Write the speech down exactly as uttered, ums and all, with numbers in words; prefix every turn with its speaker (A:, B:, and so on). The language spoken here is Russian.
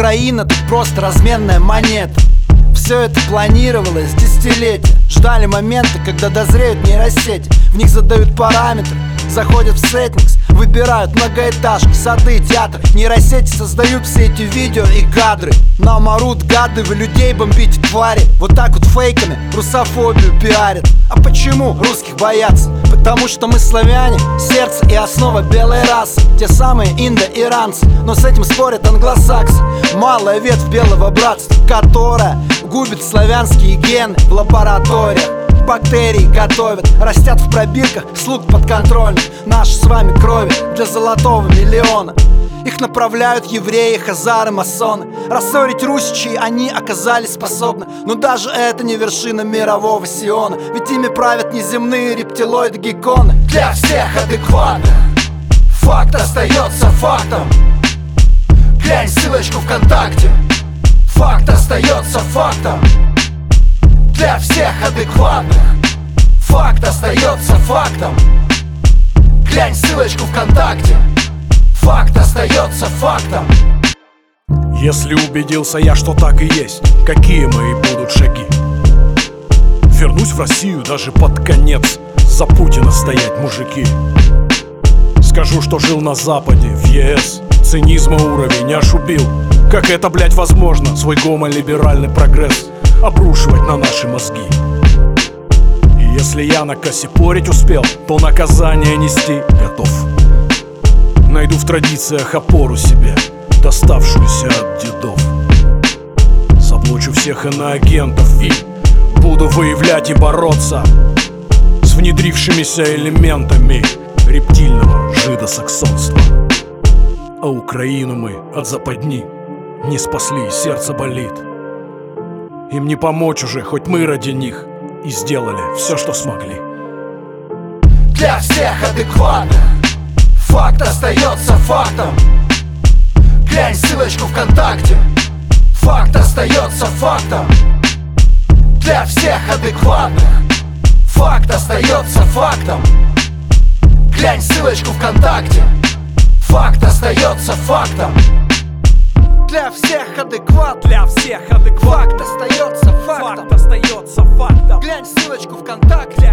A: Украина тут просто разменная монета. Все это планировалось десятилетия. Ждали момента, когда дозреют нейросети. В них задают параметры, заходят в сеттингс, выбирают многоэтажки, сады, театры. Нейросети создают все эти видео и кадры. Нам орут гады, вы людей бомбите, твари. Вот так вот фейками русофобию пиарят. А почему русских боятся? Потому что мы славяне, сердце и основа белой расы. Те самые индо-иранцы, но с этим спорят англосаксы. Малая ветвь белого братства, которая губит славянские гены в лабораториях. Бактерии готовят, растят в пробирках слуг подконтрольных. Наши с вами крови для золотого миллиона. Их направляют евреи, хазары, масоны. Рассорить русичей они оказались способны. Но даже это не вершина мирового Сиона. Ведь ими правят неземные рептилоиды гекконы. Для всех адекватно факт остается фактом. Глянь ссылочку ВКонтакте. Факт остается фактом. Для всех адекватных факт остается фактом. Глянь ссылочку ВКонтакте. Факт остается фактом.
B: Если убедился я, что так и есть, какие мои будут шаги? Вернусь в Россию даже под конец. За Путина стоять, мужики. Скажу, что жил на Западе, в ЕС. Цинизма уровень аж убил. Как это, блять, возможно? Свой гомолиберальный прогресс обрушивать на наши мозги. И если я на косипорить успел, то наказание нести готов. Найду в традициях опору себе, доставшуюся от дедов. Заблочу всех иноагентов и буду выявлять и бороться с внедрившимися элементами рептильного жидосаксонства. А Украину мы от западни не спасли, сердце болит. Им не помочь уже, хоть мы ради них и сделали все, что смогли.
A: Для всех адекватных факт остается фактом. Глянь ссылочку ВКонтакте. Факт остается фактом. Для всех адекватных факт остается фактом. Глянь ссылочку ВКонтакте. Факт остается фактом. Для всех адекват,
B: Для всех адекват
A: факт остается фактом.
B: Факт остается фактом.
A: Глянь ссылочку ВКонтакте.